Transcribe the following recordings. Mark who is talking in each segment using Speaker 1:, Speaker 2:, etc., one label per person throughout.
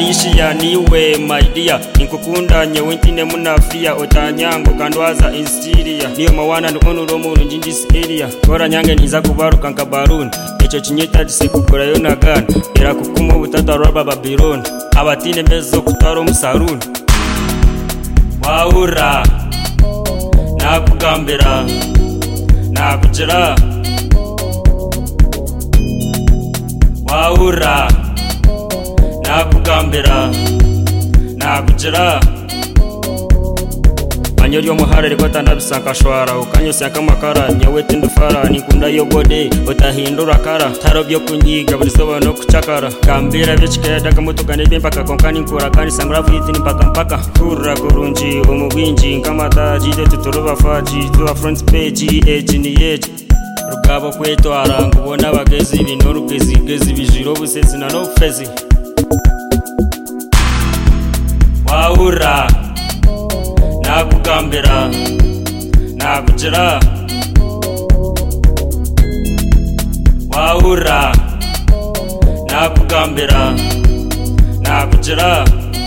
Speaker 1: nishiya niwe my dear inkukunda nyewe ntine munafia otanyango kandwaza insiria niyo mawana nukonulo mulu njindis area kora nyange niza kubaruka nkabaruni echo chinyeta tisekukora yonagana era kukumu butata rwaba Babylon abatine mbezo kutwaro musaruni waura nakugambira nakujira waura nakugambira nakujira Manyoryo muhara rikota nabisanka shwara ukanyose akamakara nyewe tindufara nikunda yogode utahindura kara taro byo kunyiga burisoba no kucakara kambira bichikeda kamutuka nebempaka konkani nkura kandi sangura fiti mpaka kura kurunji umubwinji nkamata jide tuturuba faji tuwa front page age ni age rugabo kweto aranga ubona bagezi bintu gezi bijiro busezi na no fezi waura nakugambira nakujira waura nakugambira nakujira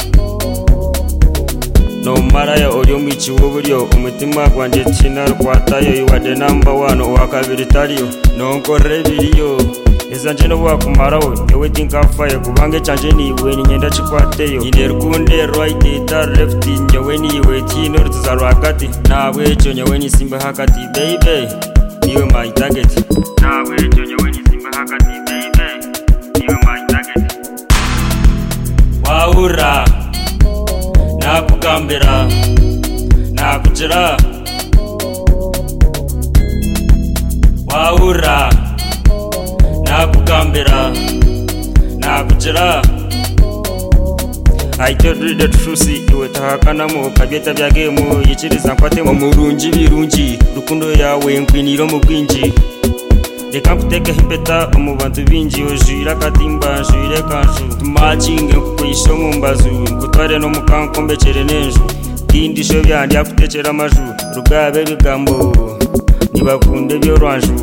Speaker 1: no maraya ori mwichi woburyo umutima gwanje china rwatayo iwade number 1 wakabiri tariyo nonkorre biriyo ezanje no wakumaraho yewe tinkafaye kubange canje niwe nyenda chikwateyo ine rukunde right tar left nyewe niwe tino rutuzarwa hakati nawe cyo nyewe ni simba hakati baby niwe my target nawe cyo nyewe ni simba hakati baby niwe my target waura nakugambira nakujira waura nakugambira nakujira I told you the truth iwe tahakana mu kabyeta bya game yikiriza mfate mu murungi birungi rukundo yawe nkwiniro mu bwinji reka mputeke hipeta mu bantu binji ojira katimba njire kanju tumacinge kukwisho mu mbazu kutware no mukankombe chere nenju kindi sho byandi akutekera amaju rugabe bigambo nibakunde byo rwanju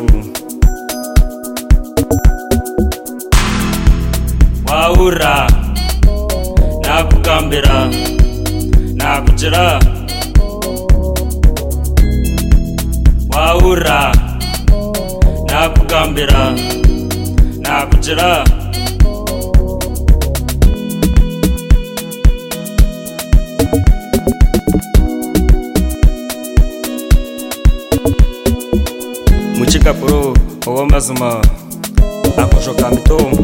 Speaker 1: waura nakugambira nakujira waura nakugambira nakujira muchika pro owa mazuma akushoka mito